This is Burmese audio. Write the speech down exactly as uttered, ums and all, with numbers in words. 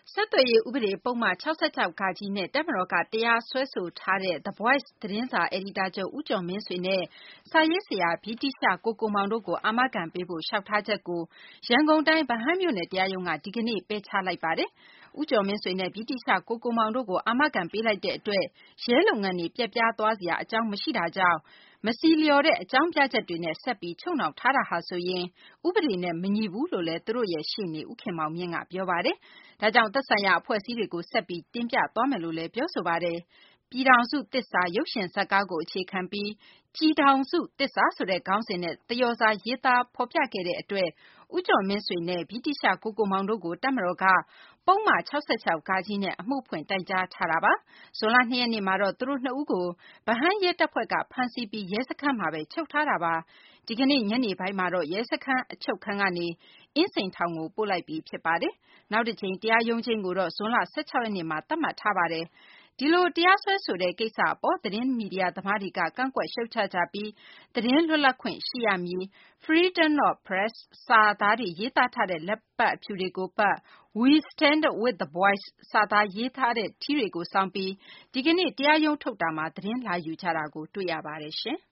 ဆက်သွယ်ရေးဥပဒေပုဒ်မ ၆၆ နဲ့ တပ်မတော်က တရားစွဲဆိုထားတဲ့ The Voice သတင်းစာ အယ်ဒီတာချုပ် ဦးကျော်မင်းဆွေနဲ့ စာရေးဆရာ ဗြိတိသျှ ကိုကိုမောင်တို့ကို အာမခံပေးဖို့ လျှောက်ထားချက်ကို ရန်ကုန်တိုင်း ဗဟန်းမြို့နယ် တရားရုံးက ဒီကနေ့ ပယ်ချလိုက်ပါတယ်။ ဦးကျော်မင်းဆွေနဲ့ ဗြိတိသျှ ကိုကိုမောင်တို့ကို အာမခံပေးလိုက်တဲ့အတွက် ရဲလုပ်ငန်းတွေ ပျက်ပြားသွားစရာ အကြောင်းမရှိတာကြောင့် မဆီလျော်တဲ့ အကြောင်းပြချက်တွေနဲ့ ဆက်ပြီး ချုပ်နှောင်ထားတာဟာဆိုရင် ဥပဒေနဲ့ မညီဘူးလို့လည်း သူတို့ရဲ့ ရှေ့နေ ဦးခင်မောင်မြင့်က ပြောပါတယ်။ ဒါကြောင့် သက်ဆိုင်ရာ အဖွဲ့အစည်းတွေကို ဆက်ပြီး တင်ပြသွားမယ်လို့လည်း ပြောဆိုပါတယ်။ ပြည်ထောင်စုသစ္စာ ရုပ်ရှင်ဇာတ်ကားကို အခြေခံပြီး ကျည်ထောင်စုသစ္စာဆိုတဲ့ ခေါင်းစဉ်နဲ့ သရော်စာ ရေးသားဖော်ပြခဲ့တဲ့အတွက် ဦးကျော်မင်းဆွေနဲ့ ဗြိတိသျှ ကိုကိုမောင်တို့ကို တပ်မတော်က ပုဒ်မ ၆၆ နဲ့ အမှုဖွင့် တိုင်ကြားထားတာပါ။ ဇွန်လ ၂ ရက်နေ့မှာတော့ သူတို့နှစ်ဦးကို ဗဟန်းရဲတပ်ဖွဲ့က ဖမ်းဆီးပြီး ရဲစခန်းမှာပဲ ချုပ်ထားတာပါ။ ဒီကနေ့ ညနေပိုင်းမှာတော့ ရဲစခန်း အချုပ်ခန်းကနေ အင်းစိန်ထောင်ကို ပို့လိုက်ပြီ ဖြစ်ပါတယ်။ နောက်တကြိမ် တရားရုံးချိန်းကိုတော့ ဇွန်လ ၁၆ ရက်နေ့မှာ သတ်မှတ်ထားပါတယ်။ ဒီလို တရားစွဲဆိုတဲ့ ကိစ္စအပေါ် သတင်းမီဒီယာ သမားတွေက ကန့်ကွက် ရှုတ်ချကြပြီး သတင်းလွတ်လပ်ခွင့် ရှိရမည်၊ Freedom of Press စာသားတွေ ရေးသားထားတဲ့ လက်ပတ်အဖြူတွေကိုပတ် We Stand with The Voice စာသားရေးထားတဲ့ ထီးတွေကို ဆောင်းပြီး ဒီကနေ့ တရားရုံးထုတ်တာမှာ သတင်းလာယူကြတာကို တွေ့ရပါတယ်။